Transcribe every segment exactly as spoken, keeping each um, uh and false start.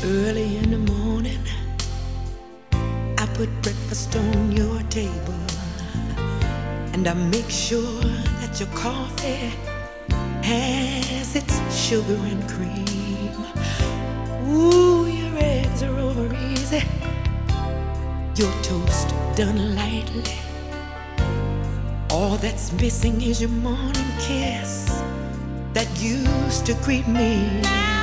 Early in the morning, I put breakfast on your table, and I make sure that your coffee has its sugar and cream. Ooh, your eggs are over easy, your toast done lightly. All that's missing is your morning kiss that used to greet me.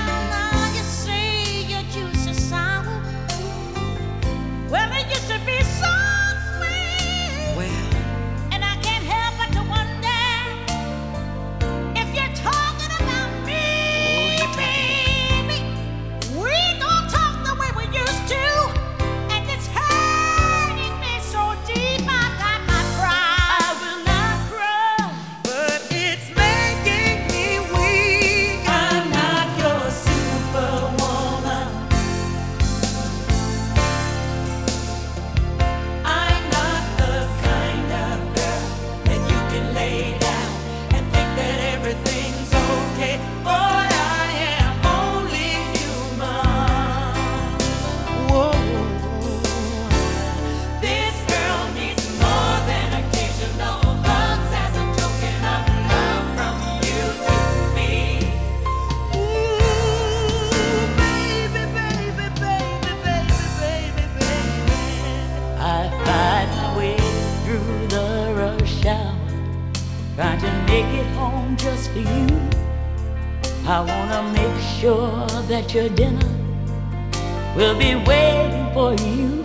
Trying to make it home just for you. I wanna make sure that your dinner will be waiting for you.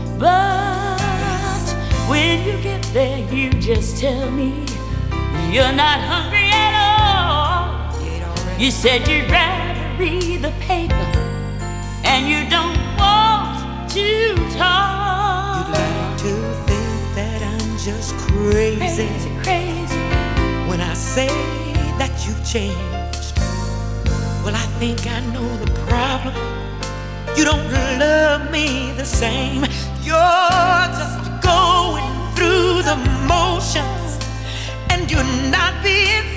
But when you get there, you just tell me you're not hungry at all. You said you'd rather read the paper and you don't want to talk. You'd like to think that I'm just crazy, crazy, crazy. When I say that you've changed, well, I think I know the problem. You don't love me the same. You're just going through the motions, and you're not being